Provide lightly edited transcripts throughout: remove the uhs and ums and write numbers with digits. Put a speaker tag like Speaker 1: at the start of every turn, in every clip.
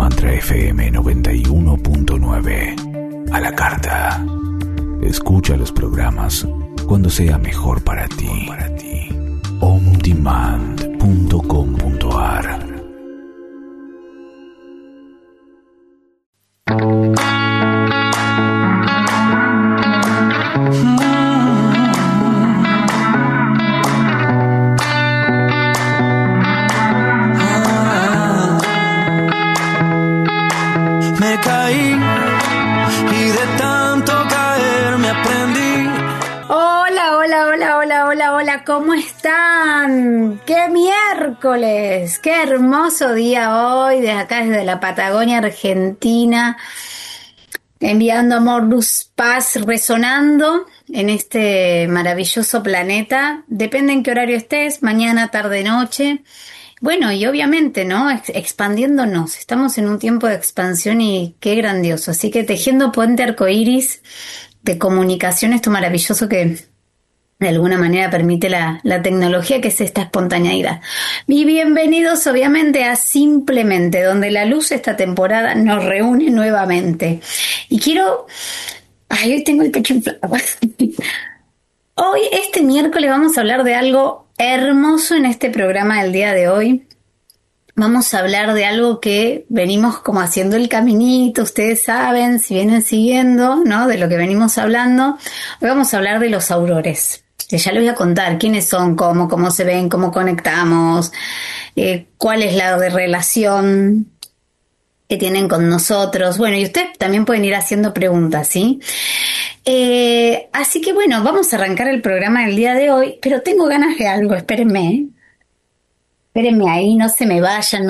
Speaker 1: Mantra FM 91.9. A la carta. Escucha los programas cuando sea mejor para ti. ondemand.com.ar.
Speaker 2: Me caí y de tanto caer me aprendí.
Speaker 3: Hola, ¿cómo están? ¡Qué miércoles! ¡Qué hermoso día hoy! Desde acá, desde la Patagonia Argentina, enviando amor, luz, paz, resonando en este maravilloso planeta. Depende en qué horario estés, mañana, tarde, noche. Bueno, y obviamente, ¿no? Expandiéndonos. Estamos en un tiempo de expansión y qué grandioso. Así que tejiendo puente arcoíris de comunicación, esto maravilloso que de alguna manera permite la tecnología, que es esta espontaneidad. Y bienvenidos, obviamente, a Simplemente, donde la luz esta temporada nos reúne nuevamente. Y quiero... Ay, hoy tengo el pecho inflado. Hoy, este miércoles, vamos a hablar de algo hermoso en este programa del día de hoy. Vamos a hablar de algo que venimos como haciendo el caminito, ustedes saben, si vienen siguiendo, ¿no? De lo que venimos hablando. Hoy vamos a hablar de los aurores, que ya les voy a contar quiénes son, cómo se ven, cómo conectamos, cuál es la relación que tienen con nosotros. Bueno, y ustedes también pueden ir haciendo preguntas, ¿sí? Así que bueno, vamos a arrancar el programa del día de hoy, pero tengo ganas de algo, espérenme ahí, no se me vayan.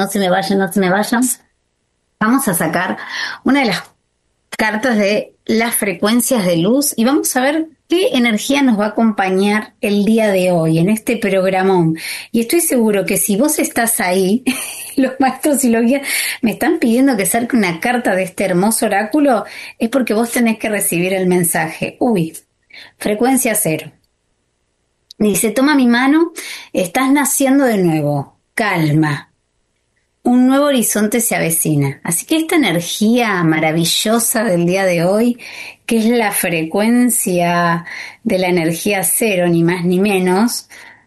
Speaker 3: Vamos a sacar una de las cartas de las frecuencias de luz y vamos a ver qué energía nos va a acompañar el día de hoy en este programón. Y estoy seguro que si vos estás ahí, los maestros y los guías me están pidiendo que saque una carta de este hermoso oráculo, es porque vos tenés que recibir el mensaje. Frecuencia 0. Dice, toma mi mano, estás naciendo de nuevo, calma. Un nuevo horizonte se avecina. Así que esta energía maravillosa del día de hoy, que es la frecuencia de la energía 0, ni más ni menos,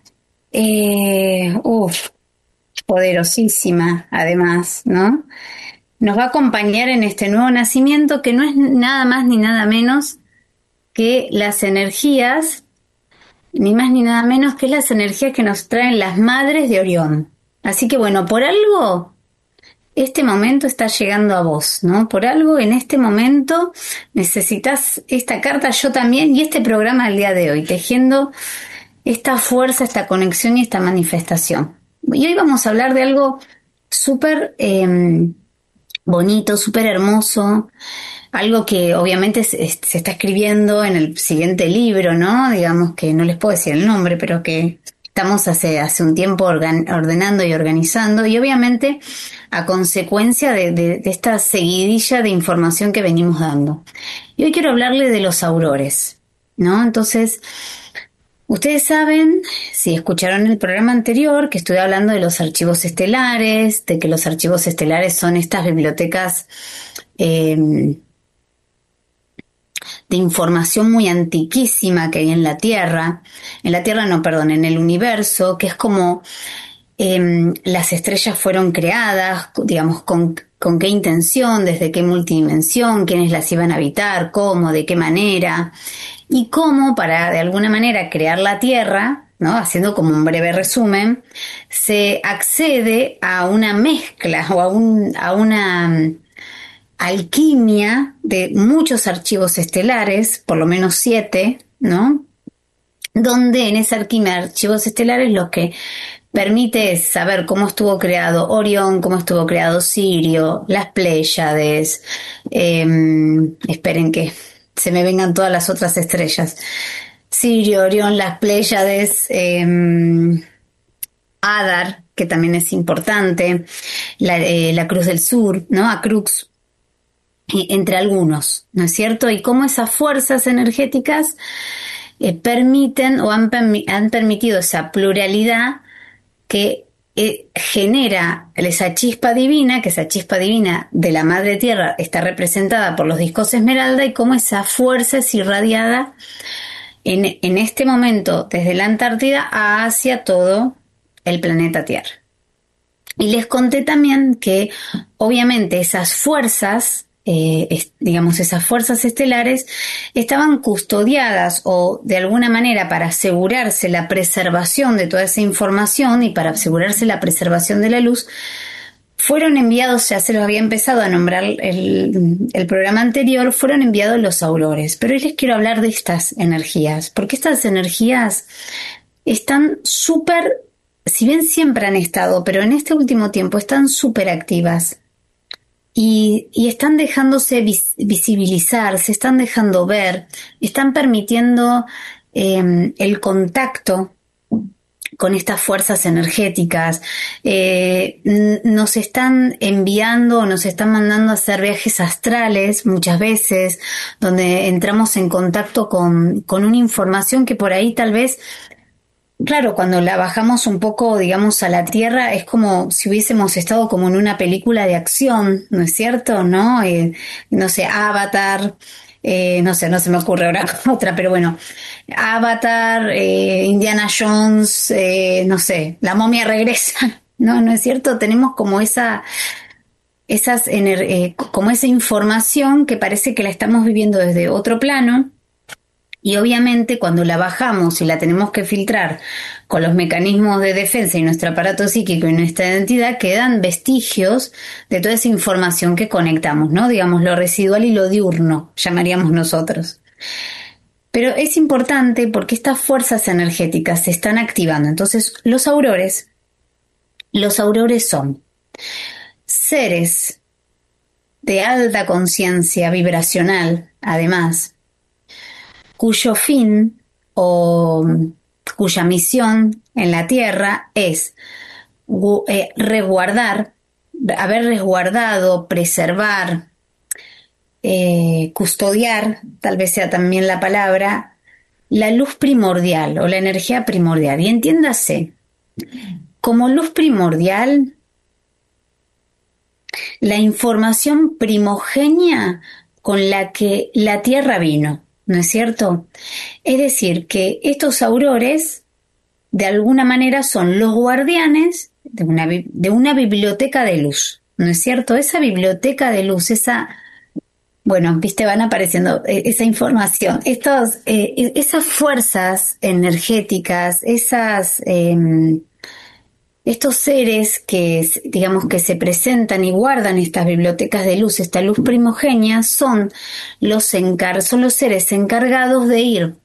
Speaker 3: poderosísima además, ¿no? Nos va a acompañar en este nuevo nacimiento que no es nada más ni nada menos que las energías, ni más ni nada menos que las energías que nos traen las madres de Orión. Así que bueno, por algo este momento está llegando a vos, ¿no? Por algo en este momento necesitas esta carta, yo también, y este programa del día de hoy, tejiendo esta fuerza, esta conexión y esta manifestación. Y hoy vamos a hablar de algo súper bonito, súper hermoso, algo que obviamente se está escribiendo en el siguiente libro, ¿no? Digamos que no les puedo decir el nombre, pero que estamos hace un tiempo ordenando y organizando, y obviamente a consecuencia de esta seguidilla de información que venimos dando. Y hoy quiero hablarle de los aurores, ¿no? Entonces, ustedes saben, si escucharon el programa anterior, que estuve hablando de los archivos estelares, de que los archivos estelares son estas bibliotecas de información muy antiquísima que hay en la Tierra, en el universo, que es como las estrellas fueron creadas, digamos, con qué intención, desde qué multidimensión, quiénes las iban a habitar, cómo, de qué manera, y cómo para de alguna manera crear la Tierra, ¿no? Haciendo como un breve resumen, se accede a una mezcla o a una alquimia de muchos archivos estelares, por lo menos 7, ¿no? Donde en esa alquimia de archivos estelares lo que permite es saber cómo estuvo creado Orión, cómo estuvo creado Sirio, las Pléyades, esperen que se me vengan todas las otras estrellas, Sirio, Orión, las Pléyades, Hadar, que también es importante, la Cruz del Sur, ¿no? Acrux, entre algunos, ¿no es cierto? Y cómo esas fuerzas energéticas permiten o han permitido esa pluralidad que genera esa chispa divina, que esa chispa divina de la Madre Tierra está representada por los discos esmeralda, y cómo esa fuerza es irradiada en este momento desde la Antártida hacia todo el planeta Tierra. Y les conté también que obviamente esas fuerzas, esas fuerzas estelares, estaban custodiadas, o de alguna manera para asegurarse la preservación de toda esa información y para asegurarse la preservación de la luz, fueron enviados, ya se los había empezado a nombrar el programa anterior, fueron enviados los aurores. Pero hoy les quiero hablar de estas energías, porque estas energías están súper, si bien siempre han estado, pero en este último tiempo están súper activas y están dejándose visibilizar, se están dejando ver, están permitiendo el contacto con estas fuerzas energéticas. Nos están enviando, nos están mandando a hacer viajes astrales muchas veces, donde entramos en contacto con una información que por ahí tal vez, claro, cuando la bajamos un poco, digamos, a la Tierra, es como si hubiésemos estado como en una película de acción, ¿no es cierto? ¿No? No sé, Avatar, no sé, no se me ocurre ahora otra, pero bueno, Avatar, Indiana Jones, no sé, La momia regresa, ¿no? ¿No es cierto? Tenemos como como esa información que parece que la estamos viviendo desde otro plano. Y obviamente cuando la bajamos y la tenemos que filtrar con los mecanismos de defensa y nuestro aparato psíquico y nuestra identidad, quedan vestigios de toda esa información que conectamos, ¿no? Digamos, lo residual y lo diurno, llamaríamos nosotros. Pero es importante porque estas fuerzas energéticas se están activando. Entonces, los aurores son seres de alta conciencia vibracional, además, cuyo fin o cuya misión en la Tierra es resguardar, haber resguardado, preservar, custodiar, tal vez sea también la palabra, la luz primordial o la energía primordial. Y entiéndase, como luz primordial, la información primogénea con la que la Tierra vino, ¿no es cierto? Es decir, que estos aurores, de alguna manera, son los guardianes de una biblioteca de luz, ¿no es cierto? Esa biblioteca de luz, bueno, viste, van apareciendo esa información, esas fuerzas energéticas, estos seres que, digamos, que se presentan y guardan estas bibliotecas de luz, esta luz primogénea, son los seres encargados de ir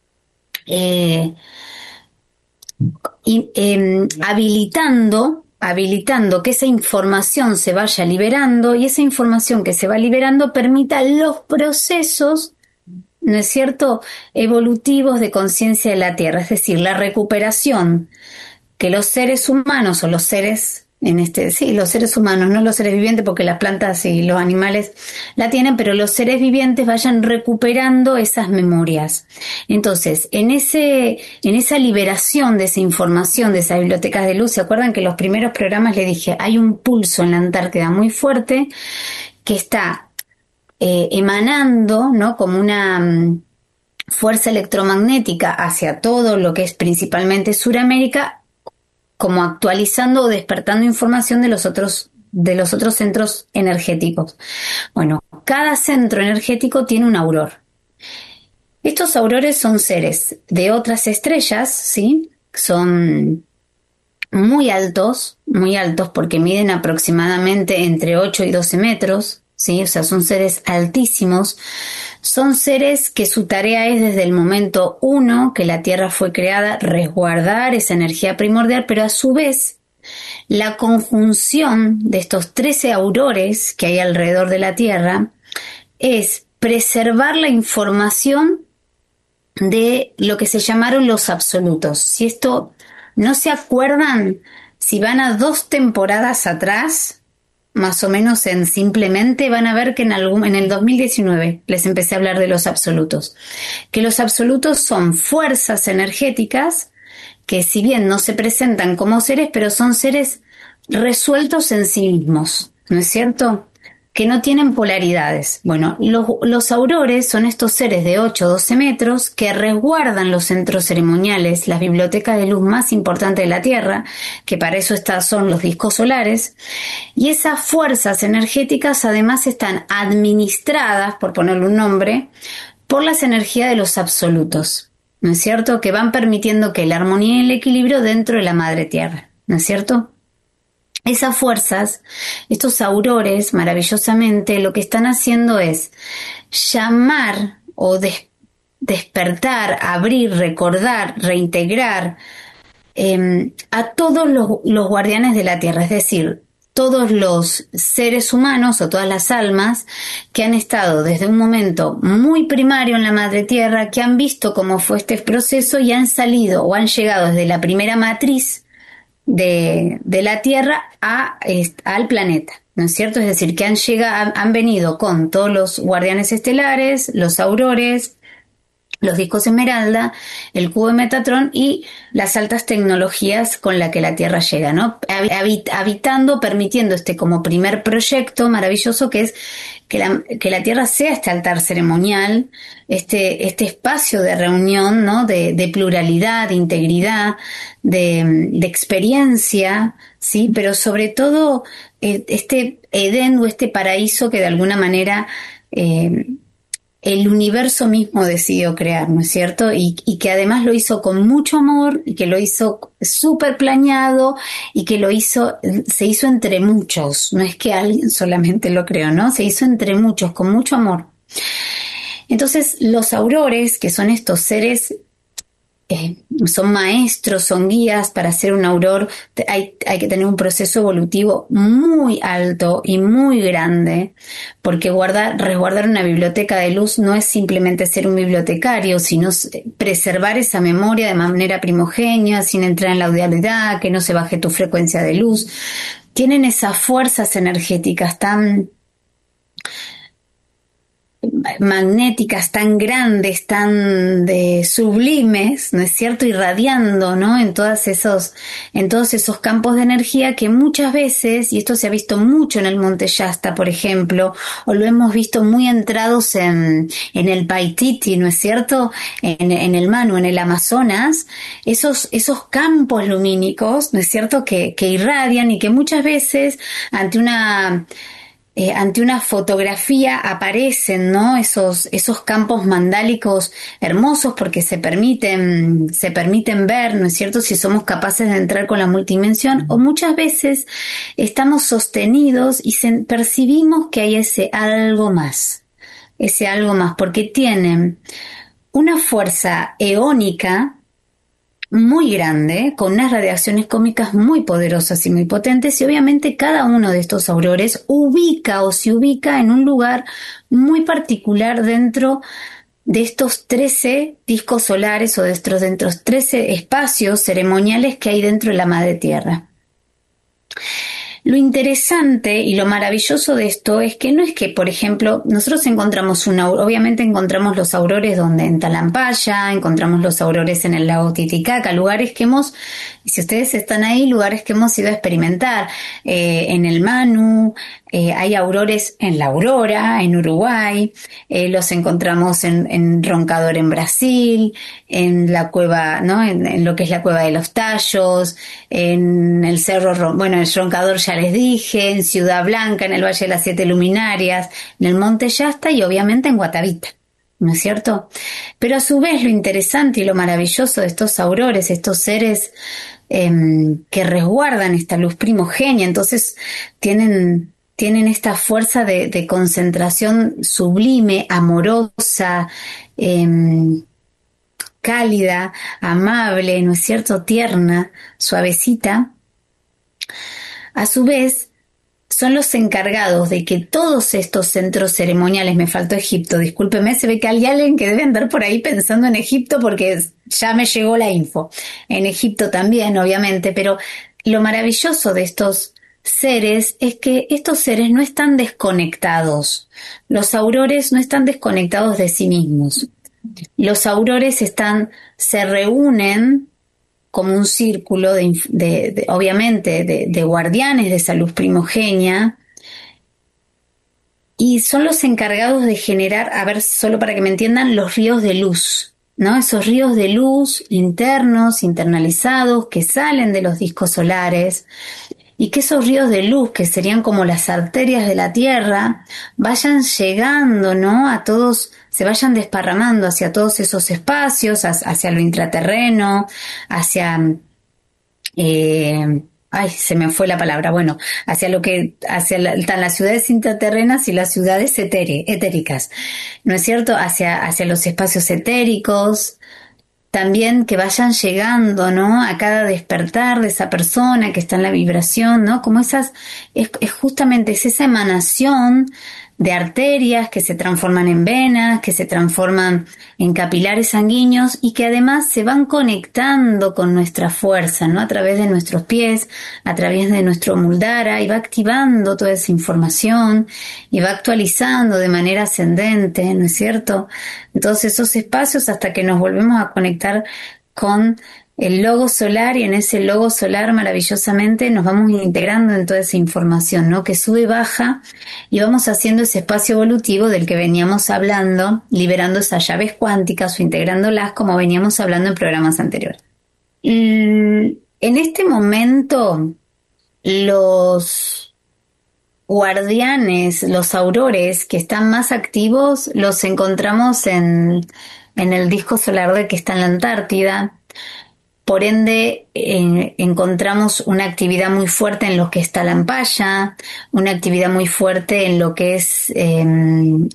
Speaker 3: habilitando que esa información se vaya liberando, y esa información que se va liberando permita los procesos, ¿no es cierto?, evolutivos de conciencia de la Tierra, es decir, la recuperación que los seres humanos o los seres los seres humanos, no los seres vivientes, porque las plantas y los animales la tienen, pero los seres vivientes vayan recuperando esas memorias. Entonces, en esa liberación de esa información, de esas bibliotecas de luz, ¿se acuerdan que en los primeros programas le dije, hay un pulso en la Antártida muy fuerte que está emanando, ¿no?, como una fuerza electromagnética hacia todo lo que es principalmente Suramérica, como actualizando o despertando información de los otros centros energéticos. Bueno, cada centro energético tiene un auror. Estos aurores son seres de otras estrellas, ¿sí? Son muy altos porque miden aproximadamente entre 8 y 12 metros, ¿sí? O sea, son seres altísimos. Son seres que su tarea es, desde el momento 1 que la Tierra fue creada, resguardar esa energía primordial, pero a su vez la conjunción de estos 13 aurores que hay alrededor de la Tierra es preservar la información de lo que se llamaron los absolutos. Si esto no se acuerdan, si van a 2 temporadas atrás, más o menos en Simplemente, van a ver que en el 2019 les empecé a hablar de los absolutos. Que los absolutos son fuerzas energéticas que si bien no se presentan como seres, pero son seres resueltos en sí mismos, ¿no es cierto? Que no tienen polaridades. Bueno, los aurores son estos seres de 8 o 12 metros que resguardan los centros ceremoniales, las bibliotecas de luz más importantes de la Tierra, que para eso son los discos solares, y esas fuerzas energéticas además están administradas, por ponerle un nombre, por las energías de los absolutos, ¿no es cierto? Que van permitiendo que la armonía y el equilibrio dentro de la Madre Tierra, ¿no es cierto? Esas fuerzas, estos aurores, maravillosamente, lo que están haciendo es llamar o despertar, abrir, recordar, reintegrar a todos los guardianes de la Tierra, es decir, todos los seres humanos o todas las almas que han estado desde un momento muy primario en la Madre Tierra, que han visto cómo fue este proceso y han salido o han llegado desde la primera matriz de la Tierra al planeta, ¿no es cierto? Es decir, que han venido con todos los guardianes estelares, los aurores, los discos esmeralda, el cubo de Metatron y las altas tecnologías con las que la Tierra llega, ¿no? Habitando, permitiendo como primer proyecto maravilloso que es que la Tierra sea este altar ceremonial, este espacio de reunión, ¿no? De pluralidad, de integridad, de experiencia, ¿sí? Pero sobre todo este Edén o este paraíso que de alguna manera el universo mismo decidió crear, ¿no es cierto? Y que además lo hizo con mucho amor, y que lo hizo súper planeado, y que se hizo entre muchos. No es que alguien solamente lo creó, ¿no? Se hizo entre muchos, con mucho amor. Entonces, los aurores, que son estos seres, son maestros, son guías. Para ser un auror hay que tener un proceso evolutivo muy alto y muy grande, porque resguardar una biblioteca de luz no es simplemente ser un bibliotecario, sino preservar esa memoria de manera primogénea, sin entrar en la dualidad, que no se baje tu frecuencia de luz. Tienen esas fuerzas energéticas tan magnéticas, tan grandes, tan sublimes, ¿no es cierto? Irradiando, ¿no? En todos esos campos de energía que muchas veces, y esto se ha visto mucho en el Monte Shasta, por ejemplo, o lo hemos visto muy entrados en el Paititi, ¿no es cierto? En el Manu, en el Amazonas, esos campos lumínicos, ¿no es cierto? Que irradian y que muchas veces ante una fotografía aparecen, ¿no? Esos campos mandálicos hermosos porque se permiten ver, ¿no es cierto? Si somos capaces de entrar con la multidimensión, o muchas veces estamos sostenidos y percibimos que hay ese algo más, porque tienen una fuerza eónica muy grande, con unas radiaciones cósmicas muy poderosas y muy potentes, y obviamente cada uno de estos aurores se ubica en un lugar muy particular dentro de estos 13 discos solares o de estos 13 espacios ceremoniales que hay dentro de la Madre Tierra. Lo interesante y lo maravilloso de esto es que no es que, por ejemplo, nosotros encontramos obviamente encontramos los aurores en Talampaya, encontramos los aurores en el lago Titicaca, lugares que si ustedes están ahí, lugares que hemos ido a experimentar, en el Manu, hay aurores en La Aurora, en Uruguay, los encontramos en Roncador en Brasil, en la cueva, ¿no? En lo que es la Cueva de los Tallos, en el Cerro, el Roncador ya les dije, en Ciudad Blanca, en el Valle de las Siete Luminarias, en el Monte Shasta y obviamente en Guatavita, ¿no es cierto? Pero a su vez lo interesante y lo maravilloso de estos aurores, estos seres que resguardan esta luz primogénea, entonces tienen esta fuerza de concentración sublime, amorosa, cálida, amable, ¿no es cierto?, tierna, suavecita. A su vez, son los encargados de que todos estos centros ceremoniales, me faltó Egipto, discúlpeme, se ve que hay alguien que debe andar por ahí pensando en Egipto porque ya me llegó la info. En Egipto también, obviamente, pero lo maravilloso de estos seres es que estos seres no están desconectados. Los aurores no están desconectados de sí mismos. Los aurores se reúnen como un círculo obviamente de guardianes de esa luz primogenia, y son los encargados de generar, a ver, solo para que me entiendan, los ríos de luz, ¿no? Esos ríos de luz internos, internalizados, que salen de los discos solares, y que esos ríos de luz, que serían como las arterias de la Tierra, vayan llegando, ¿no? A todos, se vayan desparramando hacia todos esos espacios, hacia lo intraterreno, hacia ay, se me fue la palabra, bueno, hacia las ciudades intraterrenas y las ciudades etéricas, ¿no es cierto? Hacia los espacios etéricos, también que vayan llegando, ¿no? A cada despertar de esa persona que está en la vibración, ¿no? Como es justamente esa emanación de arterias que se transforman en venas, que se transforman en capilares sanguíneos y que además se van conectando con nuestra fuerza, ¿no? A través de nuestros pies, a través de nuestro muldara, y va activando toda esa información y va actualizando de manera ascendente, ¿no es cierto? En todos esos espacios hasta que nos volvemos a conectar con el logo solar, y en ese logo solar maravillosamente nos vamos integrando en toda esa información, ¿no? Que sube y baja, y vamos haciendo ese espacio evolutivo del que veníamos hablando, liberando esas llaves cuánticas o integrándolas como veníamos hablando en programas anteriores. En este momento, los guardianes, los aurores que están más activos, los encontramos en el disco solar D que está en la Antártida. Por ende, encontramos una actividad muy fuerte en lo que está Lampaya, una actividad muy fuerte en lo que es el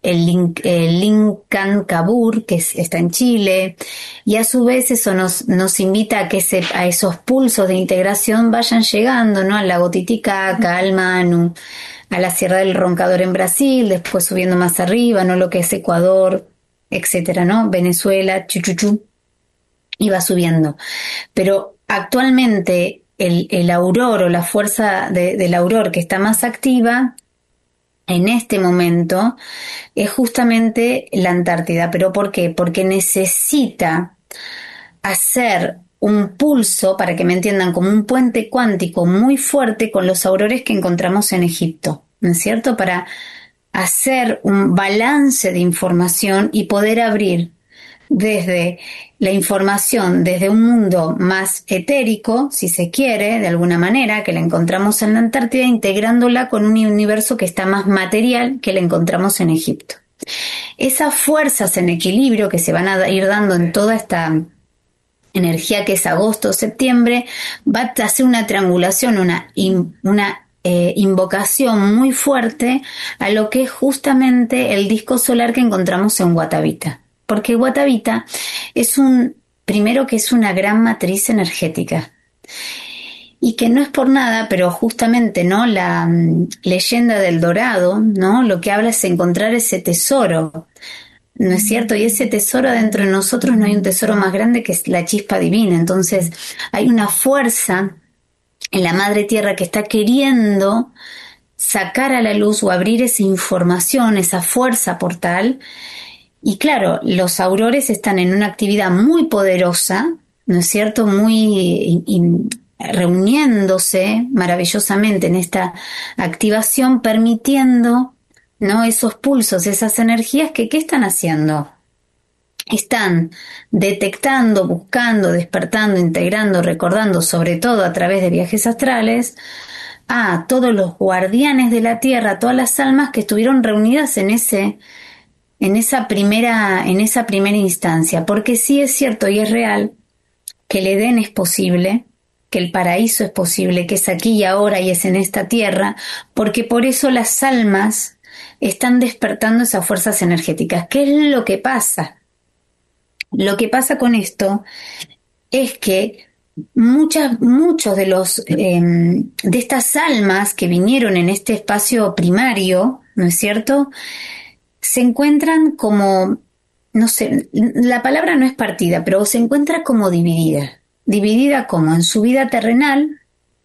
Speaker 3: Lincan Cabur, que está en Chile, y a su vez eso nos invita a que a esos pulsos de integración vayan llegando, ¿no? Al lago Titicaca, al Manu, a la Sierra del Roncador en Brasil, después subiendo más arriba, ¿no? Lo que es Ecuador, etcétera, ¿no? Venezuela, Chuchuchú, y va subiendo. Pero actualmente el auror o la fuerza del auror que está más activa en este momento es justamente la Antártida. ¿Pero por qué? Porque necesita hacer un pulso, para que me entiendan, como un puente cuántico muy fuerte con los aurores que encontramos en Egipto, ¿no es cierto? Para hacer un balance de información y poder abrir desde la información, desde un mundo más etérico, si se quiere, de alguna manera, que la encontramos en la Antártida, integrándola con un universo que está más material, que la encontramos en Egipto. Esas fuerzas en equilibrio que se van a ir dando en toda esta energía que es agosto, septiembre, va a hacer una triangulación, una invocación muy fuerte a lo que es justamente el disco solar que encontramos en Guatavita. Porque Guatavita primero que es una gran matriz energética, y que no es por nada, pero justamente, ¿no? La leyenda del Dorado, ¿no? Lo que habla es encontrar ese tesoro, ¿no es cierto? Y ese tesoro dentro de nosotros, no hay un tesoro más grande que es la chispa divina. Entonces hay una fuerza en la Madre Tierra que está queriendo sacar a la luz o abrir esa información, esa fuerza portal. Y claro, los aurores están en una actividad muy poderosa, ¿no es cierto? Muy reuniéndose maravillosamente en esta activación, permitiendo, ¿no? Esos pulsos, esas energías ¿qué están haciendo? Están detectando, buscando, despertando, integrando, recordando, sobre todo a través de viajes astrales, a todos los guardianes de la Tierra, todas las almas que estuvieron reunidas en esa primera instancia, porque sí es cierto y es real que el Edén es posible, que el paraíso es posible, que es aquí y ahora y es en esta tierra, porque por eso las almas están despertando esas fuerzas energéticas. ¿Qué es lo que pasa? Lo que pasa con esto es que muchos de estas almas que vinieron en este espacio primario, ¿no es cierto?, se encuentran como, no sé, la palabra no es partida, pero se encuentra como dividida. Dividida como en su vida terrenal,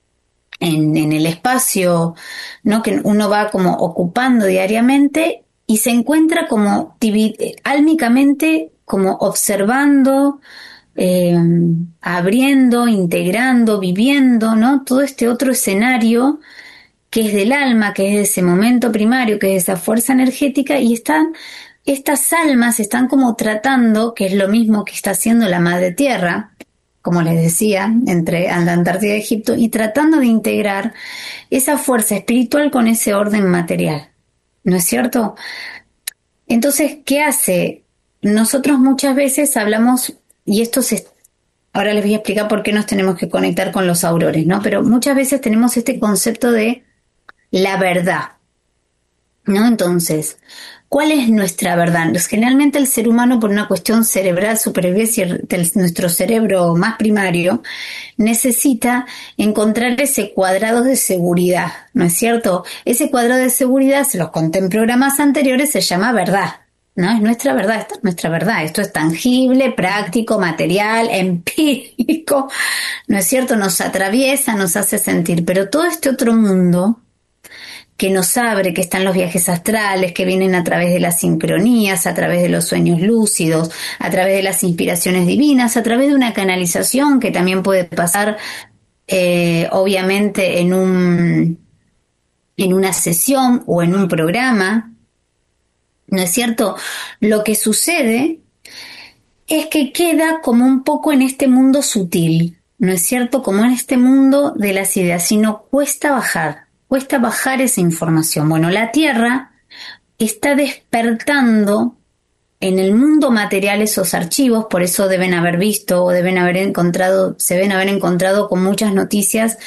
Speaker 3: en el espacio, ¿no?, que uno va como ocupando diariamente, y se encuentra como álmicamente como observando, abriendo, integrando, viviendo, ¿no? Todo este otro escenario que es del alma, que es de ese momento primario, que es esa fuerza energética, y estas almas están como tratando, que es lo mismo que está haciendo la Madre Tierra, como les decía, entre la Antártida y Egipto, y tratando de integrar esa fuerza espiritual con ese orden material, ¿no es cierto? Entonces, ¿qué hace? Nosotros muchas veces hablamos, y ahora les voy a explicar por qué nos tenemos que conectar con los aurores, ¿no? Pero muchas veces tenemos este concepto de la verdad, ¿no? Entonces, ¿cuál es nuestra verdad? Pues generalmente el ser humano, por una cuestión cerebral, supervivencia de nuestro cerebro más primario, necesita encontrar ese cuadrado de seguridad, ¿no es cierto? Ese cuadrado de seguridad, se los conté en programas anteriores, se llama verdad, ¿no? Es nuestra verdad, esta es nuestra verdad. Esto es tangible, práctico, material, empírico, ¿no es cierto? Nos atraviesa, nos hace sentir, pero todo este otro mundo que nos abre, que están los viajes astrales, que vienen a través de las sincronías, a través de los sueños lúcidos, a través de las inspiraciones divinas, a través de una canalización que también puede pasar, obviamente, en una sesión o en un programa, ¿no es cierto? Lo que sucede es que queda como un poco en este mundo sutil, ¿no es cierto? Como en este mundo de las ideas, sino cuesta bajar esa información. Bueno, la Tierra está despertando en el mundo material esos archivos, por eso deben haber visto o se deben haber encontrado con muchas noticias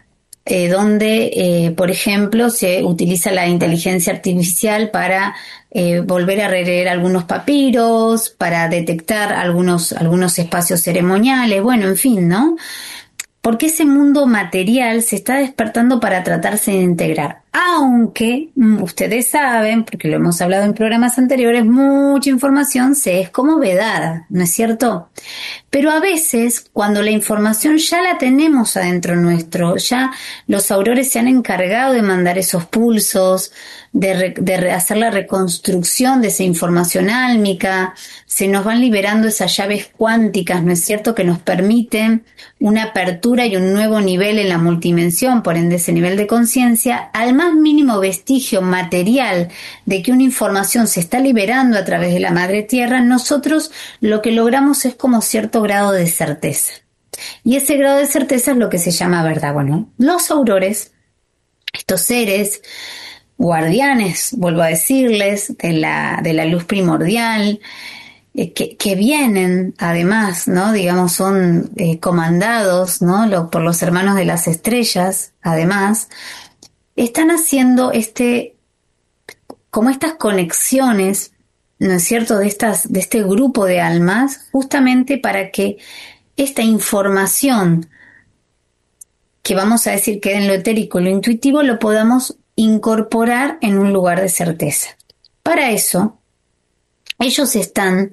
Speaker 3: donde, por ejemplo, se utiliza la inteligencia artificial para volver a releer algunos papiros, para detectar algunos espacios ceremoniales, bueno, en fin, ¿no? Porque ese mundo material se está despertando para tratarse de integrar. Aunque ustedes saben, porque lo hemos hablado en programas anteriores, mucha información se es como vedada, ¿no es cierto? Pero a veces, cuando la información ya la tenemos adentro nuestro, ya los aurores se han encargado de mandar esos pulsos, de hacer la reconstrucción de esa información álmica, se nos van liberando esas llaves cuánticas, ¿no es cierto?, que nos permiten una apertura y un nuevo nivel en la multidimensión, por ende ese nivel de conciencia, al más mínimo vestigio material de que una información se está liberando a través de la Madre Tierra, nosotros lo que logramos es como cierto grado de certeza. Y ese grado de certeza es lo que se llama verdad. Bueno, los aurores, estos seres guardianes, vuelvo a decirles, de la luz primordial, que vienen, además, ¿no? Digamos, son comandados, ¿no? Por los hermanos de las estrellas, además, están haciendo como estas conexiones, ¿no es cierto?, de este grupo de almas, justamente para que esta información, que vamos a decir queda en lo etérico y lo intuitivo, lo podamos incorporar en un lugar de certeza. Para eso, ellos están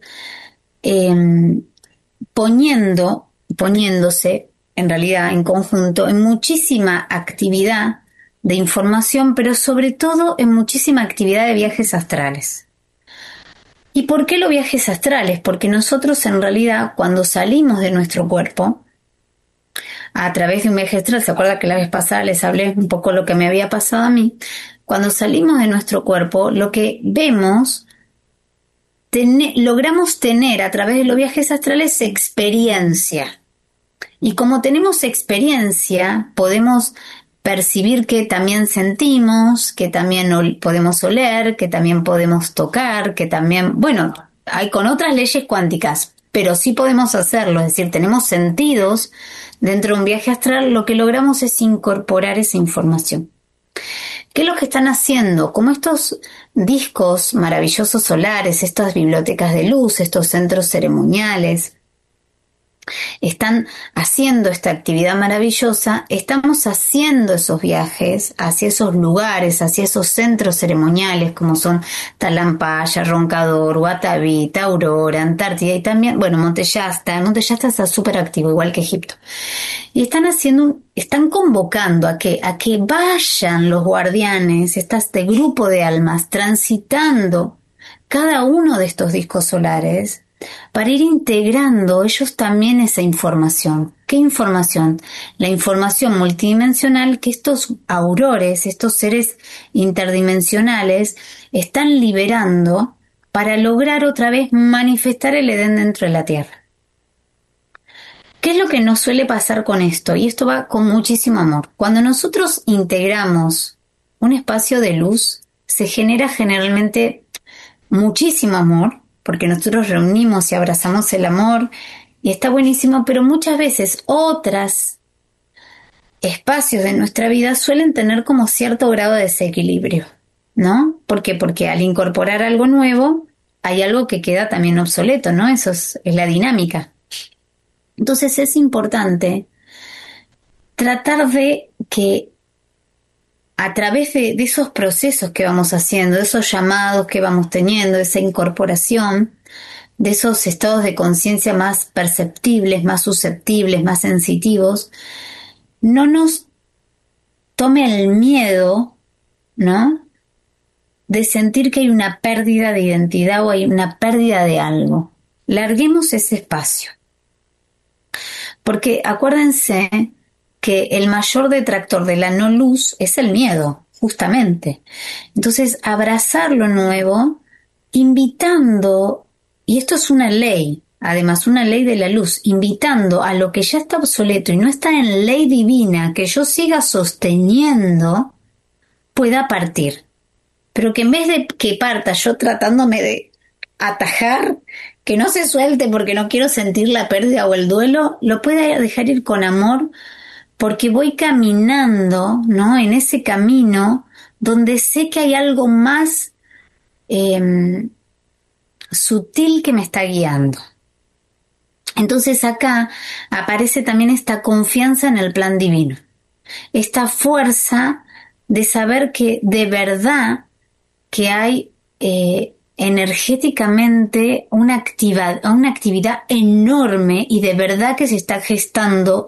Speaker 3: poniéndose, en realidad en conjunto, en muchísima actividad de información, pero sobre todo en muchísima actividad de viajes astrales. ¿Y por qué los viajes astrales? Porque nosotros en realidad cuando salimos de nuestro cuerpo, a través de un viaje astral, ¿se acuerdan que la vez pasada les hablé un poco lo que me había pasado a mí? Cuando salimos de nuestro cuerpo, lo que vemos, logramos tener a través de los viajes astrales experiencia. Y como tenemos experiencia, podemos percibir que también sentimos, que también podemos oler, que también podemos tocar, que también, bueno, hay con otras leyes cuánticas, pero sí podemos hacerlo, es decir, tenemos sentidos dentro de un viaje astral, lo que logramos es incorporar esa información. ¿Qué es lo que están haciendo? Como estos discos maravillosos solares, estas bibliotecas de luz, estos centros ceremoniales, están haciendo esta actividad maravillosa, estamos haciendo esos viajes hacia esos lugares, hacia esos centros ceremoniales como son Talampaya, Roncador, Guatavita, Aurora, Antártida y también, bueno, Monte Yasta está súper activo, igual que Egipto. Y están convocando a que vayan los guardianes, este grupo de almas, transitando cada uno de estos discos solares, para ir integrando ellos también esa información. ¿Qué información? La información multidimensional que estos aurores, estos seres interdimensionales, están liberando para lograr otra vez manifestar el Edén dentro de la Tierra. ¿Qué es lo que nos suele pasar con esto? Y esto va con muchísimo amor. Cuando nosotros integramos un espacio de luz, se genera generalmente muchísimo amor, porque nosotros reunimos y abrazamos el amor, y está buenísimo, pero muchas veces otros espacios de nuestra vida suelen tener como cierto grado de desequilibrio, ¿no? ¿Por qué? Porque al incorporar algo nuevo, hay algo que queda también obsoleto, ¿no? Eso es la dinámica. Entonces es importante tratar de que a través de esos procesos que vamos haciendo, de esos llamados que vamos teniendo, de esa incorporación, de esos estados de conciencia más perceptibles, más susceptibles, más sensitivos, no nos tome el miedo, ¿no?, de sentir que hay una pérdida de identidad o hay una pérdida de algo. Larguemos ese espacio. Porque acuérdense que el mayor detractor de la no luz es el miedo, justamente. Entonces, abrazar lo nuevo, invitando, y esto es una ley, además una ley de la luz, invitando a lo que ya está obsoleto y no está en ley divina, que yo siga sosteniendo, pueda partir. Pero que en vez de que parta yo tratándome de atajar, que no se suelte porque no quiero sentir la pérdida o el duelo, lo pueda dejar ir con amor, porque voy caminando, ¿no?, en ese camino donde sé que hay algo más sutil que me está guiando. Entonces acá aparece también esta confianza en el plan divino, esta fuerza de saber que de verdad que hay energéticamente una actividad enorme y de verdad que se está gestando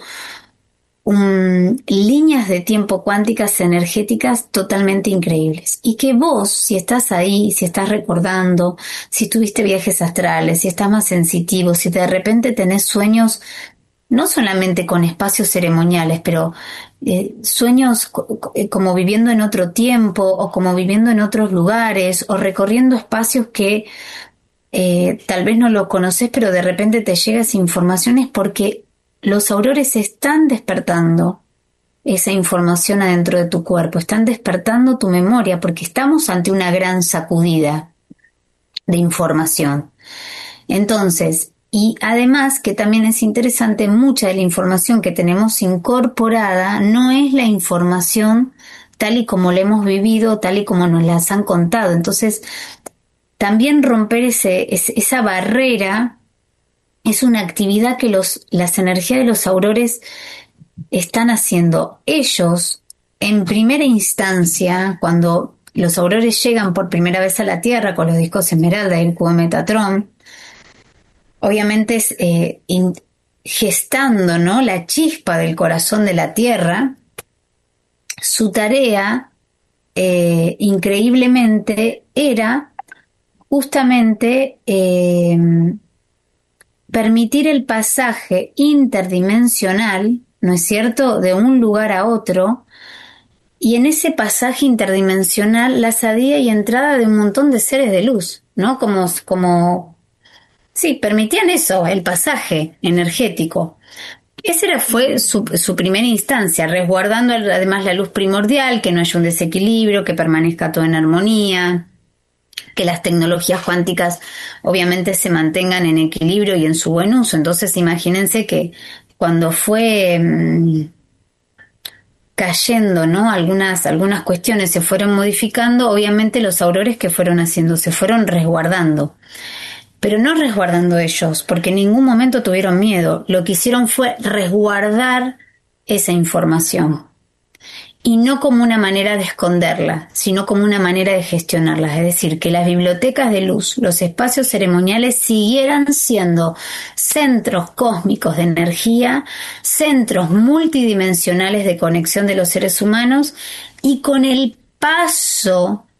Speaker 3: líneas de tiempo cuánticas energéticas totalmente increíbles. Y que vos, si estás ahí, si estás recordando, si tuviste viajes astrales, si estás más sensitivo, si de repente tenés sueños, no solamente con espacios ceremoniales, pero sueños como viviendo en otro tiempo o como viviendo en otros lugares o recorriendo espacios que tal vez no lo conoces, pero de repente te llega esa información, es porque los aurores están despertando esa información adentro de tu cuerpo, están despertando tu memoria, porque estamos ante una gran sacudida de información. Entonces, y además que también es interesante, mucha de la información que tenemos incorporada no es la información tal y como la hemos vivido, tal y como nos las han contado. Entonces, también romper esa barrera es una actividad que las energías de los aurores están haciendo. Ellos, en primera instancia, cuando los aurores llegan por primera vez a la Tierra con los discos Esmeralda y el cubo Metatron, obviamente es gestando, ¿no?, la chispa del corazón de la Tierra. Su tarea, increíblemente, era justamente permitir el pasaje interdimensional, ¿no es cierto?, de un lugar a otro, y en ese pasaje interdimensional la salida y entrada de un montón de seres de luz, ¿no? Sí, permitían eso, el pasaje energético. Esa fue su primera instancia, resguardando además la luz primordial, que no haya un desequilibrio, que permanezca todo en armonía, que las tecnologías cuánticas obviamente se mantengan en equilibrio y en su buen uso. Entonces imagínense que cuando fue cayendo, ¿no?, algunas cuestiones se fueron modificando, obviamente los aurores que fueron haciendo se fueron resguardando. Pero no resguardando ellos, porque en ningún momento tuvieron miedo. Lo que hicieron fue resguardar esa información. Y no como una manera de esconderla, sino como una manera de gestionarla. Es decir, que las bibliotecas de luz, los espacios ceremoniales siguieran siendo centros cósmicos de energía, centros multidimensionales de conexión de los seres humanos, y con el paso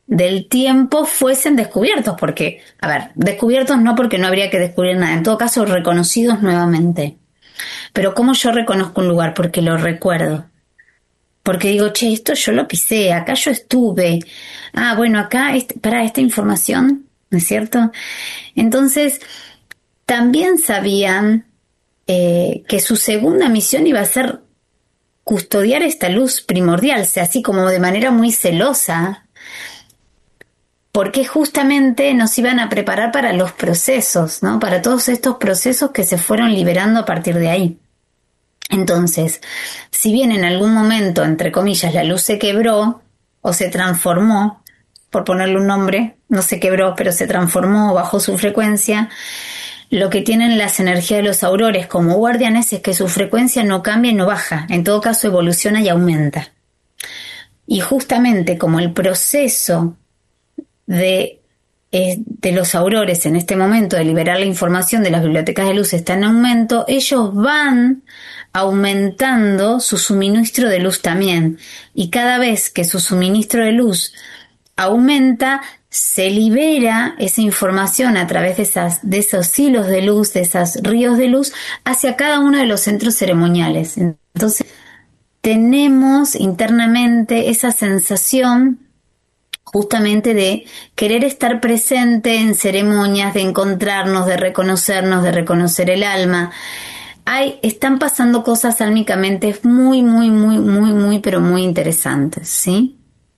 Speaker 3: del tiempo fuesen descubiertos, porque, a ver, descubiertos no porque no habría que descubrir nada, en todo caso reconocidos nuevamente. Pero ¿cómo yo reconozco un lugar? Porque lo recuerdo. Porque digo, che, esto yo lo pisé, acá yo estuve. Ah, bueno, acá, para esta información, ¿no es cierto? Entonces, también sabían que su segunda misión iba a ser custodiar esta luz primordial, o sea, así como de manera muy celosa, porque justamente nos iban a preparar para los procesos, ¿no? Para todos estos procesos que se fueron liberando a partir de ahí. Entonces, si bien en algún momento, entre comillas, la luz se quebró o se transformó, por ponerle un nombre, no se quebró, pero se transformó o bajó su frecuencia, lo que tienen las energías de los aurores como guardianes es que su frecuencia no cambia y no baja, en todo caso evoluciona y aumenta. Y justamente como el proceso de los aurores en este momento de liberar la información de las bibliotecas de luz está en aumento, ellos van aumentando su suministro de luz también. Y cada vez que su suministro de luz aumenta, se libera esa información a través de esos hilos de luz, de esos ríos de luz, hacia cada uno de los centros ceremoniales. Entonces, tenemos internamente esa sensación justamente de querer estar presente en ceremonias, de encontrarnos, de reconocer el alma. Están pasando cosas álmicamente muy, muy, muy, muy, muy, pero muy interesantes, ¿sí?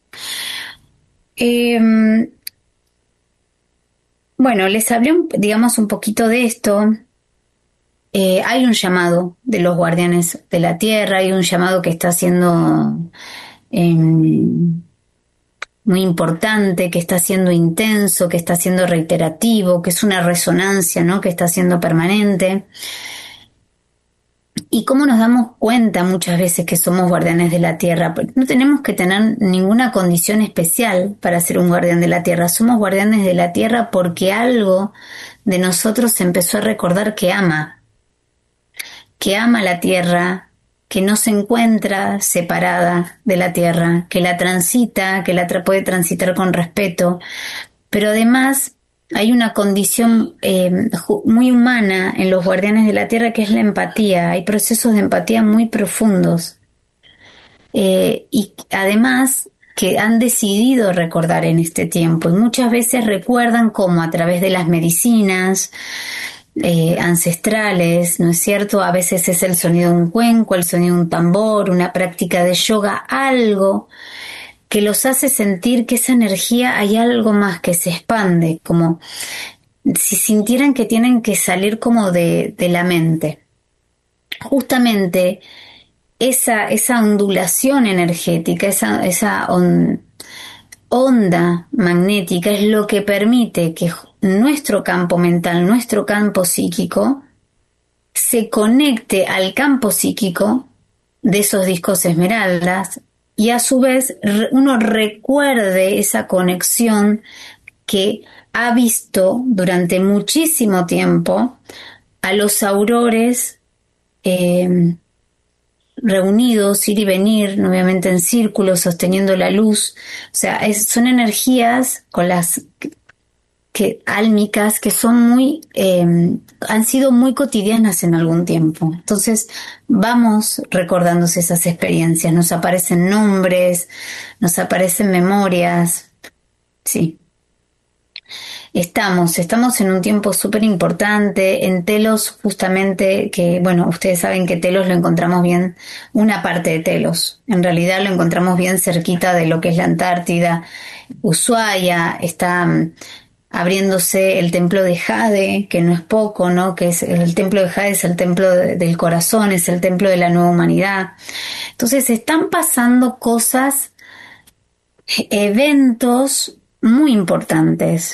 Speaker 3: Bueno, les hablé, digamos, un poquito de esto. Hay un llamado de los guardianes de la tierra, hay un llamado que está siendo muy importante, que está siendo intenso, que está siendo reiterativo, que es una resonancia, ¿no? Que está siendo permanente. ¿Y cómo nos damos cuenta muchas veces que somos guardianes de la tierra? No tenemos que tener ninguna condición especial para ser un guardián de la tierra. Somos guardianes de la tierra porque algo de nosotros se empezó a recordar que ama la tierra, que no se encuentra separada de la tierra, que la transita, que la puede transitar con respeto, pero además hay una condición muy humana en los guardianes de la tierra que es la empatía. Hay procesos de empatía muy profundos y además que han decidido recordar en este tiempo y muchas veces recuerdan como a través de las medicinas ancestrales, ¿no es cierto? A veces es el sonido de un cuenco, el sonido de un tambor, una práctica de yoga, algo que los hace sentir que esa energía hay algo más que se expande, como si sintieran que tienen que salir como de la mente. Justamente esa ondulación energética, esa onda magnética es lo que permite que nuestro campo mental, nuestro campo psíquico, se conecte al campo psíquico de esos discos esmeraldas y a su vez uno recuerde esa conexión que ha visto durante muchísimo tiempo a los aurores reunidos, ir y venir, obviamente en círculos, sosteniendo la luz. O sea, son energías con las álmicas que son muy, han sido muy cotidianas en algún tiempo. Entonces vamos recordándose esas experiencias, nos aparecen nombres, nos aparecen memorias, sí. Estamos en un tiempo súper importante, en Telos justamente, que bueno, ustedes saben que Telos lo encontramos bien, una parte de Telos, en realidad lo encontramos bien cerquita de lo que es la Antártida. Ushuaia está abriéndose el templo de Jade, que no es poco, ¿no? Que es el templo de Jade, es el templo del corazón, es el templo de la nueva humanidad. Entonces están pasando cosas, eventos muy importantes.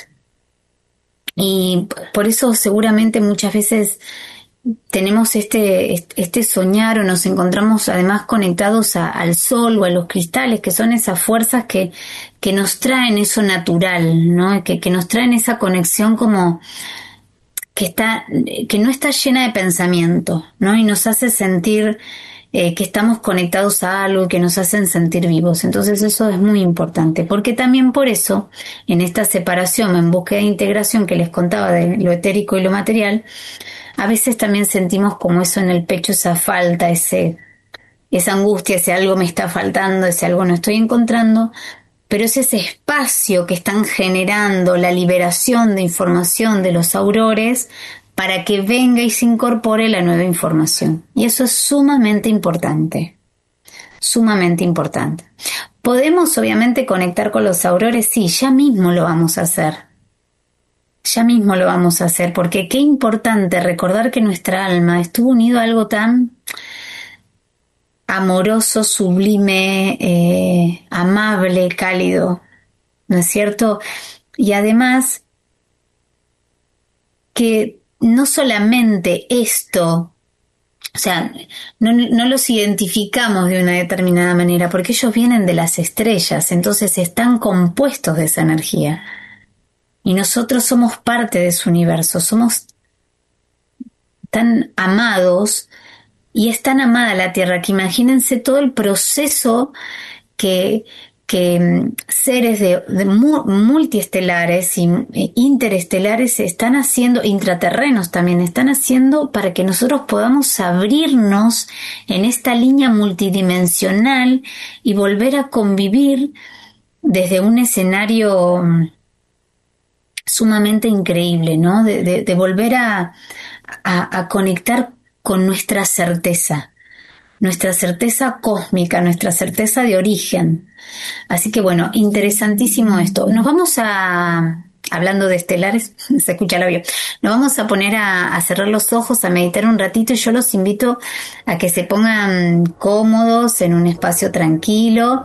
Speaker 3: Y por eso seguramente muchas veces tenemos este soñar o nos encontramos además conectados al sol o a los cristales, que son esas fuerzas que nos traen eso natural, ¿no? Que nos traen esa conexión como que no está llena de pensamiento, ¿no? Y nos hace sentir que estamos conectados a algo y que nos hacen sentir vivos. Entonces eso es muy importante, porque también por eso, en esta separación, en búsqueda de integración que les contaba de lo etérico y lo material, a veces también sentimos como eso en el pecho, esa falta, esa angustia, ese algo me está faltando, ese algo no estoy encontrando, pero es ese espacio que están generando la liberación de información de los aurores para que venga y se incorpore la nueva información. Y eso es sumamente importante, sumamente importante. ¿Podemos obviamente conectar con los aurores? Sí, ya mismo lo vamos a hacer. Ya mismo lo vamos a hacer, porque qué importante recordar que nuestra alma estuvo unido a algo tan amoroso, sublime, amable, cálido, ¿no es cierto? Y además que no solamente esto, o sea, no los identificamos de una determinada manera, porque ellos vienen de las estrellas, entonces están compuestos de esa energía. Y nosotros somos parte de su universo, somos tan amados y es tan amada la Tierra que imagínense todo el proceso que seres de multiestelares y interestelares están haciendo, intraterrenos también están haciendo para que nosotros podamos abrirnos en esta línea multidimensional y volver a convivir desde un escenario sumamente increíble, ¿no? De volver a conectar con nuestra certeza cósmica, nuestra certeza de origen. Así que bueno, interesantísimo esto. Nos vamos hablando de estelares, se escucha el avión, nos vamos a poner a cerrar los ojos, a meditar un ratito, y yo los invito a que se pongan cómodos en un espacio tranquilo.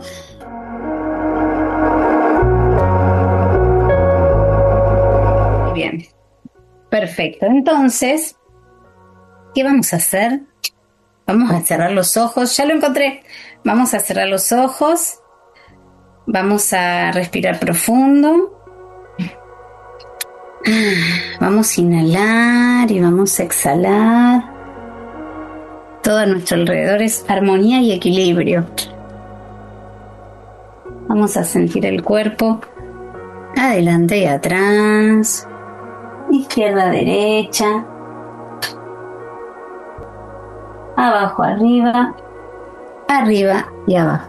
Speaker 3: Bien, perfecto. Entonces, ¿qué vamos a hacer? Vamos a cerrar los ojos. Ya lo encontré. Vamos a cerrar los ojos. Vamos a respirar profundo. Vamos a inhalar y vamos a exhalar. Todo a nuestro alrededor es armonía y equilibrio. Vamos a sentir el cuerpo adelante y atrás, izquierda, derecha, abajo, arriba, arriba y abajo.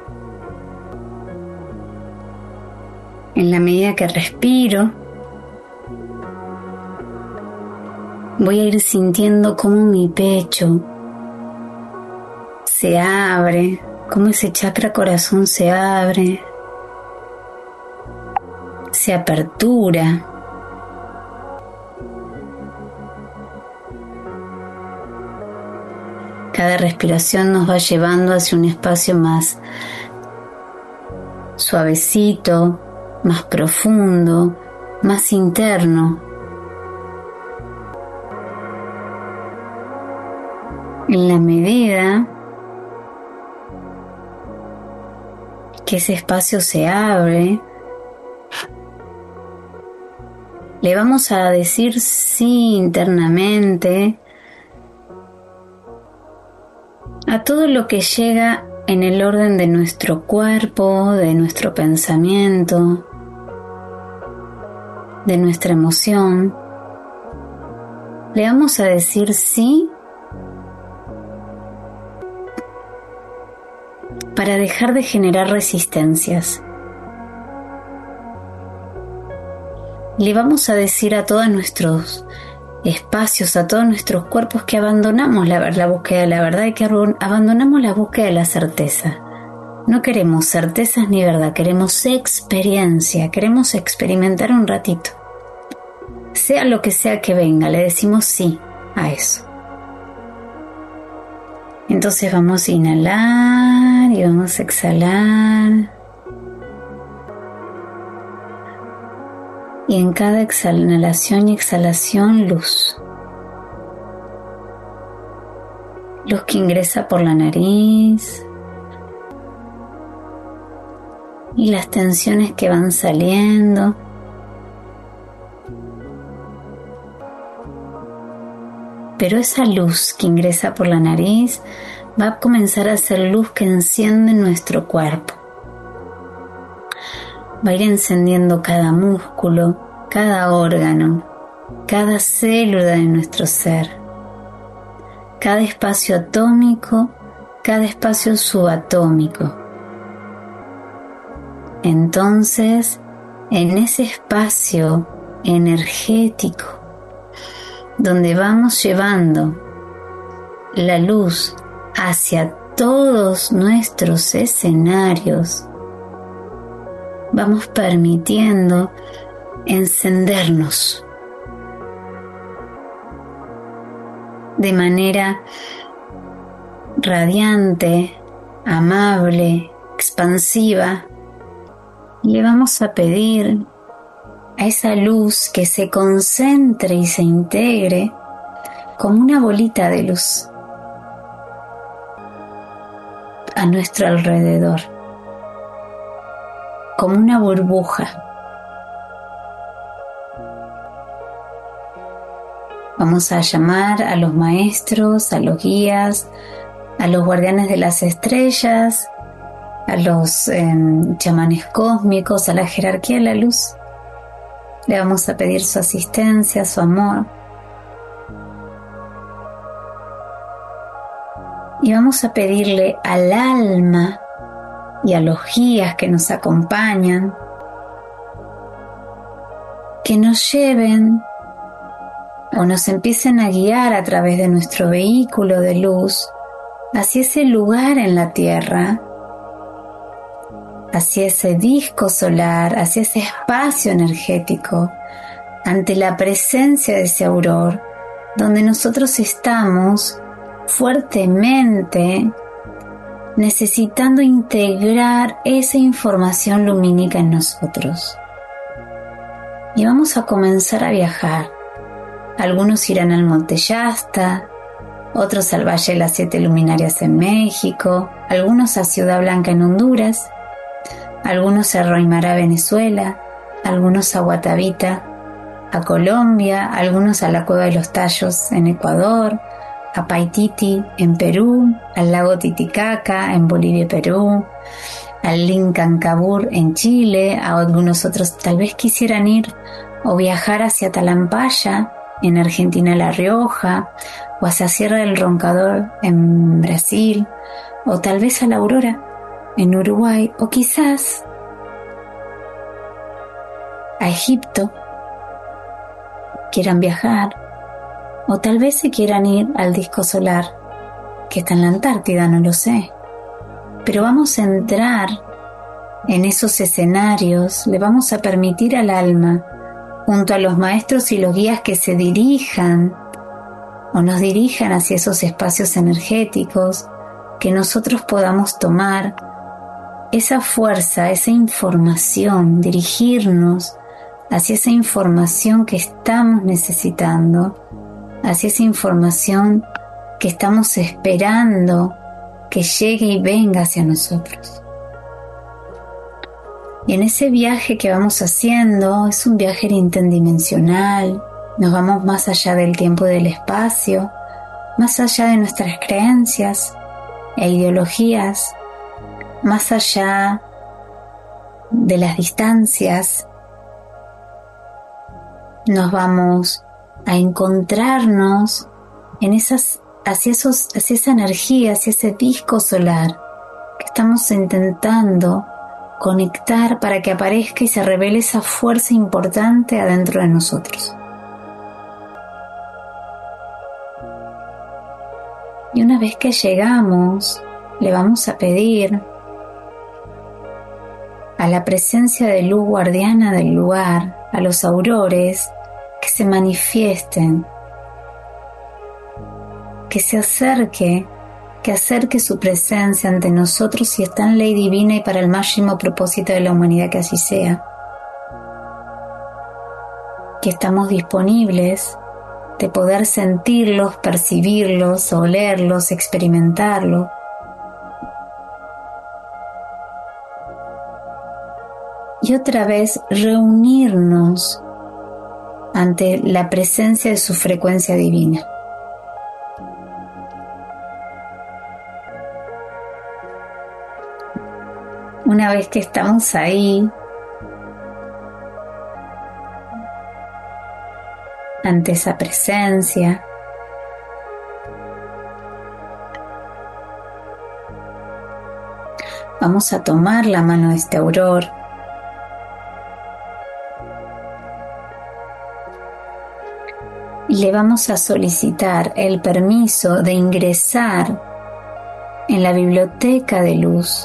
Speaker 3: En la medida que respiro, voy a ir sintiendo cómo mi pecho se abre, cómo ese chakra corazón se abre, se apertura. Cada respiración nos va llevando hacia un espacio más suavecito, más profundo, más interno. En la medida que ese espacio se abre, le vamos a decir sí internamente a todo lo que llega en el orden de nuestro cuerpo, de nuestro pensamiento, de nuestra emoción. Le vamos a decir sí para dejar de generar resistencias. Le vamos a decir a todos nuestros espacios, a todos nuestros cuerpos, que abandonamos la búsqueda de la verdad y que abandonamos la búsqueda de la certeza. No queremos certezas ni verdad, queremos experiencia, queremos experimentar un ratito. Sea lo que sea que venga, le decimos sí a eso. Entonces vamos a inhalar y vamos a exhalar. Y en cada inhalación y exhalación, luz. Luz que ingresa por la nariz. Y las tensiones que van saliendo. Pero esa luz que ingresa por la nariz va a comenzar a ser luz que enciende nuestro cuerpo. Va a ir encendiendo cada músculo, cada órgano, cada célula de nuestro ser, cada espacio atómico, cada espacio subatómico. Entonces, en ese espacio energético, donde vamos llevando la luz hacia todos nuestros escenarios, vamos permitiendo encendernos de manera radiante, amable, expansiva, y le vamos a pedir a esa luz que se concentre y se integre como una bolita de luz a nuestro alrededor, como una burbuja. Vamos a llamar a los maestros, a los guías, a los guardianes de las estrellas, a los chamanes cósmicos, a la jerarquía de la luz. Le vamos a pedir su asistencia, su amor. Y vamos a pedirle al alma y a los guías que nos acompañan que nos lleven o nos empiecen a guiar a través de nuestro vehículo de luz hacia ese lugar en la Tierra, hacia ese disco solar, hacia ese espacio energético, ante la presencia de ese auror, donde nosotros estamos fuertemente necesitando integrar esa información lumínica en nosotros. Y vamos a comenzar a viajar. Algunos irán al Monte Shasta, otros al Valle de las 7 Luminarias en México, algunos a Ciudad Blanca en Honduras, algunos a Roymara, Venezuela, algunos a Guatavita, a Colombia, algunos a la Cueva de los Tallos en Ecuador, a Paititi en Perú, al lago Titicaca en Bolivia y Perú, al Lincancabur en Chile, a algunos otros tal vez quisieran ir o viajar hacia Talampaya en Argentina, La Rioja, o hacia Sierra del Roncador en Brasil, o tal vez a La Aurora en Uruguay, o quizás a Egipto quieran viajar, o tal vez se quieran ir al disco solar que está en la Antártida, no lo sé. Pero vamos a entrar en esos escenarios, le vamos a permitir al alma, junto a los maestros y los guías, que se dirijan o nos dirijan hacia esos espacios energéticos, que nosotros podamos tomar esa fuerza, esa información, dirigirnos hacia esa información que estamos necesitando, hacia esa información que estamos esperando que llegue y venga hacia nosotros. Y en ese viaje que vamos haciendo, es un viaje interdimensional, nos vamos más allá del tiempo y del espacio, más allá de nuestras creencias e ideologías, más allá de las distancias. Nos vamos a encontrarnos en hacia esa energía, hacia ese disco solar que estamos intentando conectar para que aparezca y se revele esa fuerza importante adentro de nosotros. Y una vez que llegamos, le vamos a pedir a la presencia de luz guardiana del lugar, a los aurores, que se manifiesten, que se acerque, que acerque su presencia ante nosotros si está en ley divina y para el máximo propósito de la humanidad, que así sea. Que estamos disponibles de poder sentirlos, percibirlos, olerlos, experimentarlos. Y otra vez reunirnos ante la presencia de su frecuencia divina. Una vez que estamos ahí, ante esa presencia, vamos a tomar la mano de este auror y le vamos a solicitar el permiso de ingresar en la biblioteca de luz,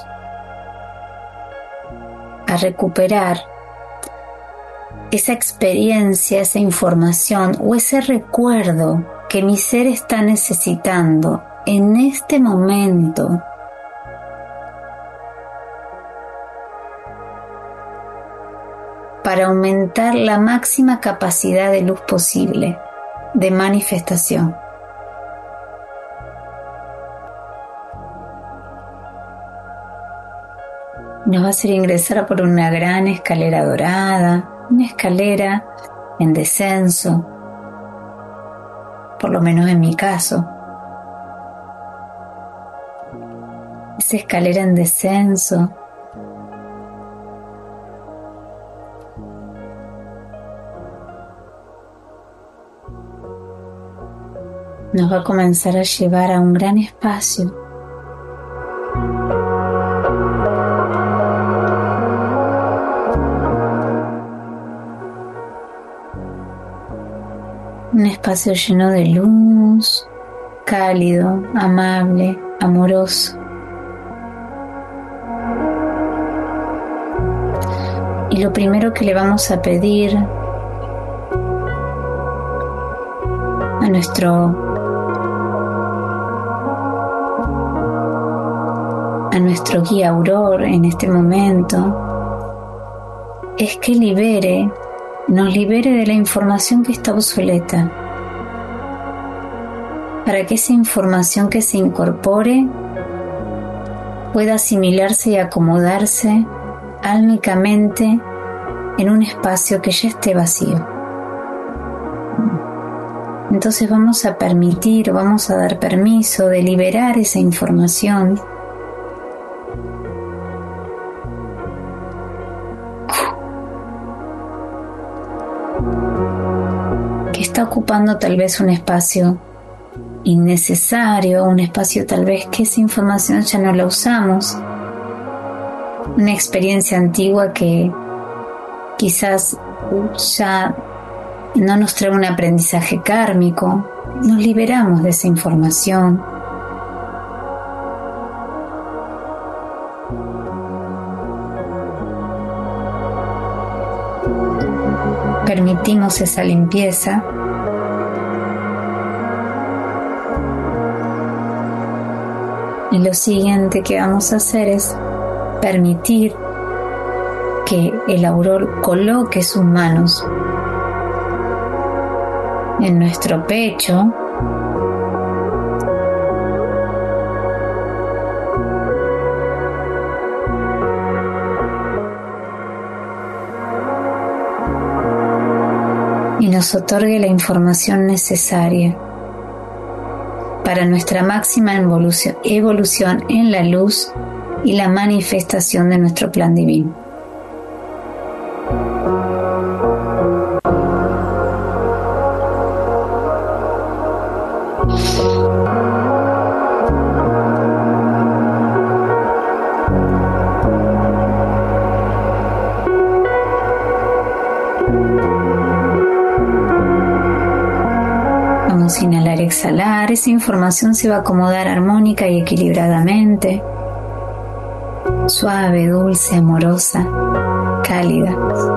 Speaker 3: a recuperar esa experiencia, esa información o ese recuerdo que mi ser está necesitando en este momento. Para aumentar la máxima capacidad de luz posible, de manifestación. Nos va a hacer ingresar por una gran escalera dorada, una escalera en descenso, por lo menos en mi caso. Esa escalera en descenso nos va a comenzar a llevar a un gran espacio. Un espacio lleno de luz, cálido, amable, amoroso. Y lo primero que le vamos a pedir a nuestro guía auror en este momento es que nos libere de la información que está obsoleta, para que esa información que se incorpore pueda asimilarse y acomodarse álmicamente en un espacio que ya esté vacío. Entonces vamos a dar permiso de liberar esa información que está ocupando tal vez un espacio innecesario, un espacio tal vez que esa información ya no la usamos, una experiencia antigua que quizás ya no nos trae un aprendizaje kármico. Nos liberamos de esa información. Permitimos esa limpieza. Y lo siguiente que vamos a hacer es permitir que el auror coloque sus manos en nuestro pecho, y nos otorgue la información necesaria para nuestra máxima evolución en la luz y la manifestación de nuestro plan divino. Vamos a inhalar, exhalar. Esa información se va a acomodar armónica y equilibradamente, suave, dulce, amorosa, cálida.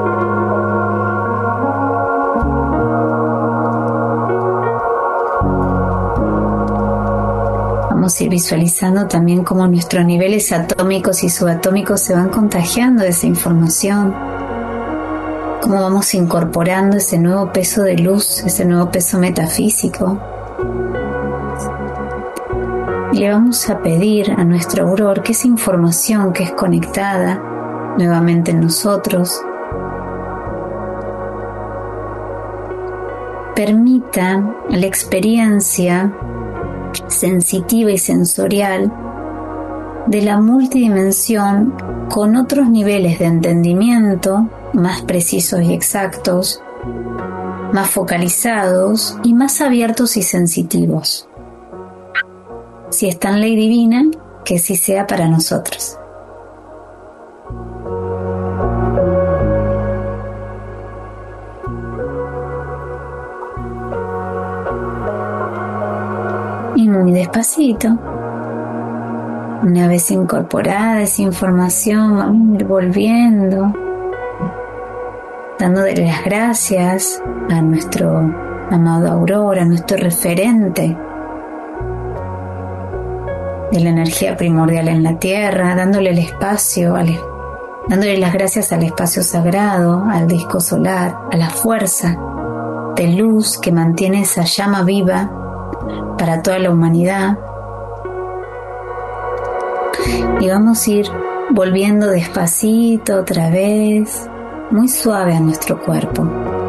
Speaker 3: Vamos a ir visualizando también cómo nuestros niveles atómicos y subatómicos se van contagiando de esa información, cómo vamos incorporando ese nuevo peso de luz, ese nuevo peso metafísico. Y le vamos a pedir a nuestro auror que esa información que es conectada nuevamente en nosotros permita la experiencia sensitiva y sensorial de la multidimensión con otros niveles de entendimiento más precisos y exactos, más focalizados y más abiertos y sensitivos. Si está en ley divina, que sí sea para nosotros. Y muy despacito, una vez incorporada esa información, vamos a ir volviendo, dándole las gracias a nuestro amado Aurora, nuestro referente de la energía primordial en la Tierra, dándole el espacio, dándole las gracias al espacio sagrado, al disco solar, a la fuerza de luz que mantiene esa llama viva para toda la humanidad. Y vamos a ir volviendo despacito otra vez, muy suave a nuestro cuerpo.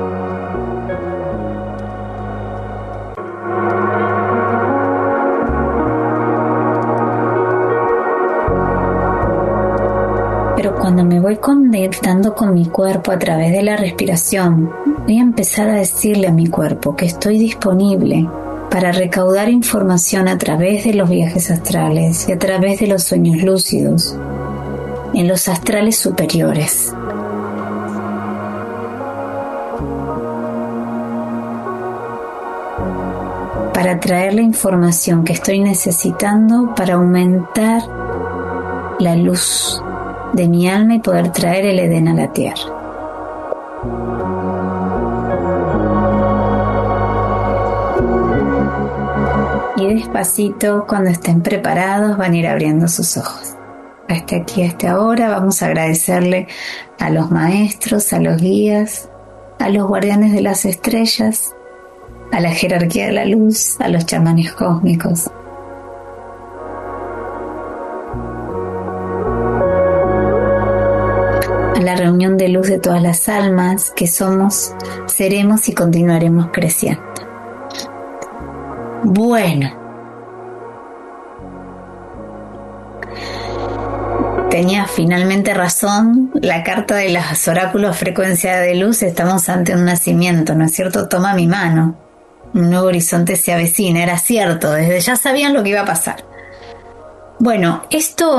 Speaker 3: Pero cuando me voy conectando con mi cuerpo a través de la respiración, voy a empezar a decirle a mi cuerpo que estoy disponible para recaudar información a través de los viajes astrales y a través de los sueños lúcidos en los astrales superiores. Para traer la información que estoy necesitando para aumentar la luz de mi alma y poder traer el Edén a la Tierra. Y despacito, cuando estén preparados, van a ir abriendo sus ojos. Hasta aquí, hasta ahora, vamos a agradecerle a los maestros, a los guías, a los guardianes de las estrellas, a la jerarquía de la luz, a los chamanes cósmicos. A la reunión de luz de todas las almas que somos, seremos y continuaremos creciendo. Bueno, tenía finalmente razón la carta de los oráculos frecuencia de luz. Estamos ante un nacimiento, ¿no es cierto? Toma mi mano, un nuevo horizonte se avecina. Era cierto, desde ya sabían lo que iba a pasar. Bueno, esto,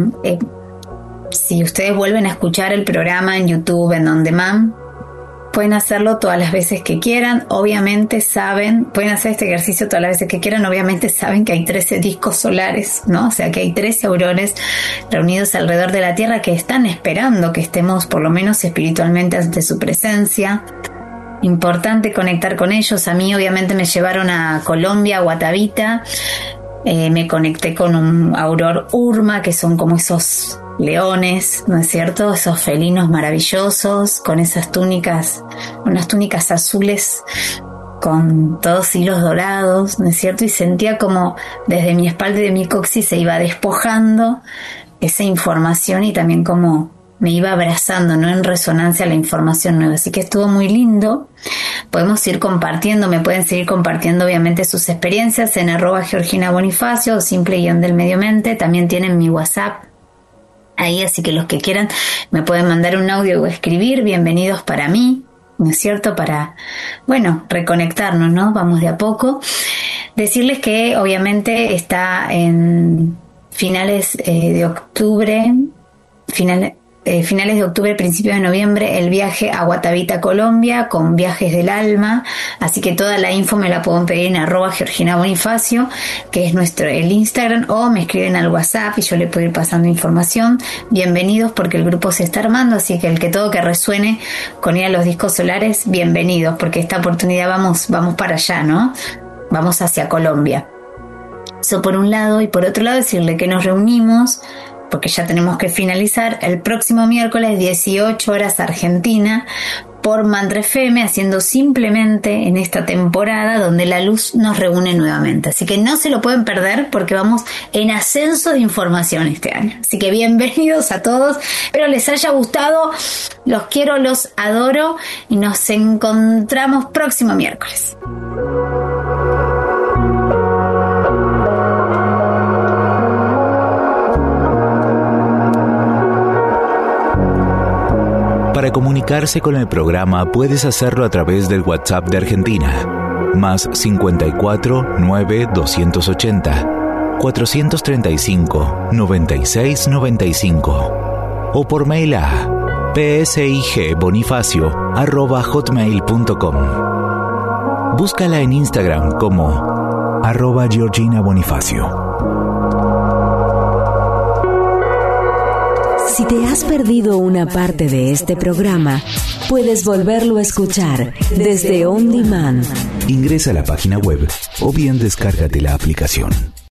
Speaker 3: si ustedes vuelven a escuchar el programa en YouTube, en On Demand, pueden hacerlo todas las veces que quieran. Obviamente saben, pueden hacer este ejercicio todas las veces que quieran. Obviamente saben que hay 13 discos solares, ¿no? O sea, que hay 13 aurones reunidos alrededor de la Tierra que están esperando que estemos, por lo menos espiritualmente, ante su presencia. Importante conectar con ellos. A mí, obviamente, me llevaron a Colombia, a Guatavita. Me conecté con un auror Urma, que son como esos leones, ¿no es cierto? Esos felinos maravillosos, con esas túnicas, unas túnicas azules con todos hilos dorados, ¿no es cierto? Y sentía como desde mi espalda y de mi coxis se iba despojando esa información y también como me iba abrazando, ¿no? En resonancia a la información nueva. Así que estuvo muy lindo. Podemos ir compartiendo, me pueden seguir compartiendo obviamente sus experiencias en @GeorginaBonifacio o simple_del_medio_mente. También tienen mi WhatsApp ahí, así que los que quieran me pueden mandar un audio o escribir. Bienvenidos para mí, ¿no es cierto? Para, bueno, reconectarnos, ¿no? Vamos de a poco. Decirles que obviamente está en finales de octubre, finales de octubre, principios de noviembre, el viaje a Guatavita, Colombia, con Viajes del Alma. Así que toda la info me la pueden pedir en @GeorginaBonifacio, que es el Instagram, o me escriben al WhatsApp y yo les puedo ir pasando información. Bienvenidos, porque el grupo se está armando, así que el que todo que resuene con ir a los discos solares, bienvenidos, porque esta oportunidad vamos para allá, ¿no? Vamos hacia Colombia. Eso por un lado, y por otro lado decirle que nos reunimos, porque ya tenemos que finalizar, el próximo miércoles 18 horas Argentina por Mantra FM, haciendo simplemente en esta temporada donde la luz nos reúne nuevamente. Así que no se lo pueden perder porque vamos en ascenso de información este año. Así que bienvenidos a todos. Espero les haya gustado. Los quiero, los adoro y nos encontramos próximo miércoles.
Speaker 1: Para comunicarse con el programa puedes hacerlo a través del WhatsApp de Argentina, más 54 9 280 435 96 95, o por mail a psigbonifacio@hotmail.com. Búscala en Instagram como @GeorginaBonifacio.
Speaker 4: Si te has perdido una parte de este programa, puedes volverlo a escuchar desde On Demand.
Speaker 1: Ingresa a la página web o bien descárgate la aplicación.